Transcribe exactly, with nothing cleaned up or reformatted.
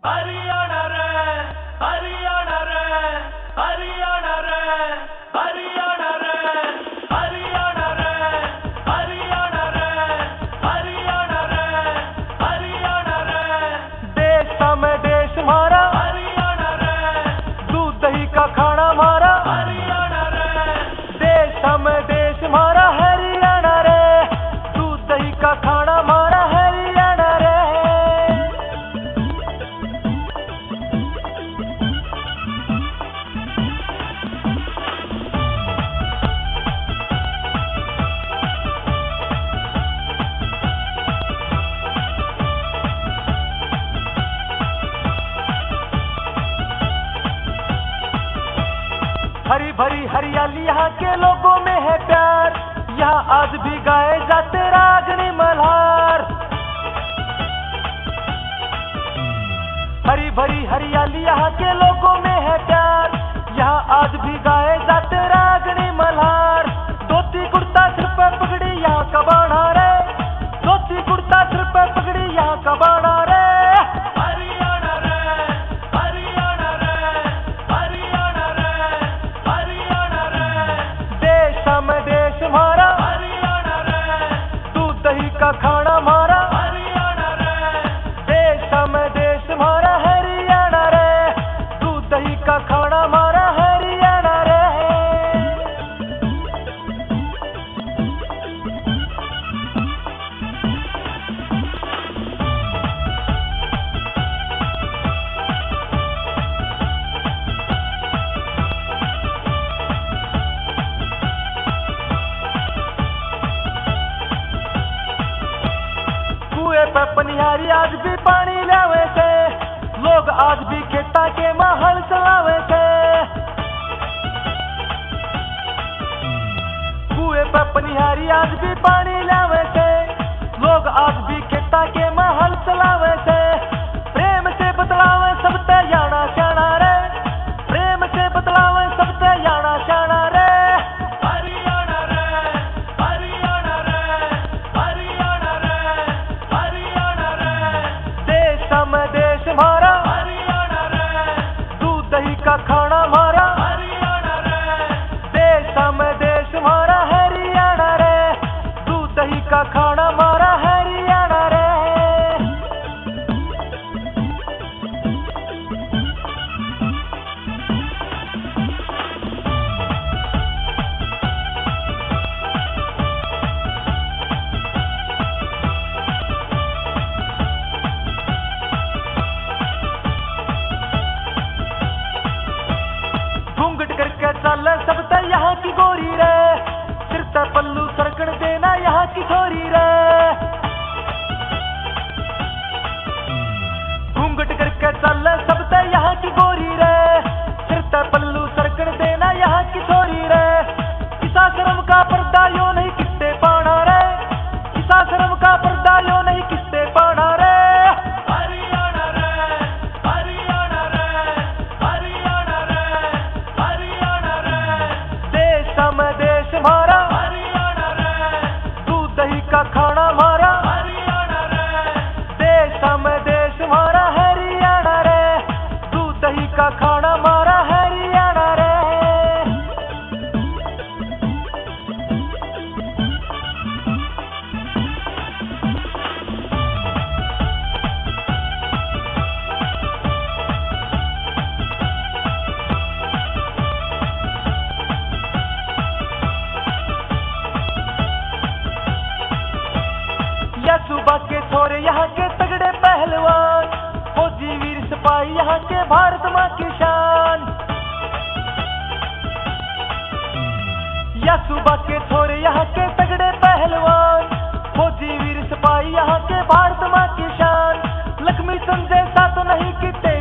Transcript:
हरियाणा रे हरियाणा रे हरियाणा रे हरियाणा रे हरियाणा रे हरियाणा रे हरियाणा रे हरियाणा रे देश में देश हमारा हरियाणा रे दूध दही का खाना हमारा हरियाणा रे देश में देश हमारा हरियाणा रे दूध दही का खाना हमारा हरियाणा रे। हरी भरी हरियाली यहाँ के लोगों में है प्यार, यहाँ आज भी गाए जाते रागनी मल्हार। हरी भरी हरियाली यहाँ के लोगों में है प्यार, यहाँ आज भी गाए जाते रागनी मल्हार। धोती कुर्ता सिर पे पगड़ी यहाँ का बाणा रे, धोती कुर्ता सिर पे पगड़ी यहाँ का बाणा रे। हरियाणा रे हरियाणा रे हरियाणा रे हरियाणा रे देश में देश हमारा हरियाणा रे दूध दही का खाना हमारा हरियाणा रे देश में देश हमारा हरियाणा रे दूध दही का खाना हमारा हरियाणा रे। कुएं पे पनिहारी आज भी पानी लावे थे, लोग आज भी खेता के महल चलावे थे। कुएं पे पनिहारी आज भी पानी लावे थे, लोग आज भी खेता के महल चलावे थे। प्रेम से बतलावे सब ते जाना जाना रे, प्रेम से बतलावे सब ते जाना जाना रे। हरियाणा रे हरियाणा रे हरियाणा रे हरियाणा रे देश में देश हमारा हरियाणा रे दूध दही का खाना हमारा हरियाणा रे देश में देश हमारा हरियाणा रे दूध दही का खाना हमारा हरियाणा रे। घूंघट करके चल सब ते यहाँ की गोरी रे, सिर ते पल्लू सरकण देना यहाँ की छोरी रे। घूंघट करके चल सब ते यहाँ की गोरी रे, सिर ते पल्लू सरकण देना यहाँ की छोरी रे। किसा शर्म का पर्दा यो नहीं किसते पाना रे, किसा शर्म का पर्दा यो नहीं किसते पाना रे। हरियाणा रे हरियाणा रे हरियाणा रे हरियाणा रे देश में देश हमारा हरियाणा रे दूध दही का खाना हमारा हरियाणा रे देश में देश हमारा हरियाणा रे दूध दही का खाना हमारा हरियाणा रे। या सूबा के छोरे यहाँ के तगड़े पहलवान, फौजी वीर सिपाही यहाँ के भारत माँ की शान। या सूबा के छोरे यहाँ के तगड़े पहलवान, फौजी वीर सिपाही यहाँ के भारत माँ की शान। लक्ष्मी संजय सा तो नहीं कि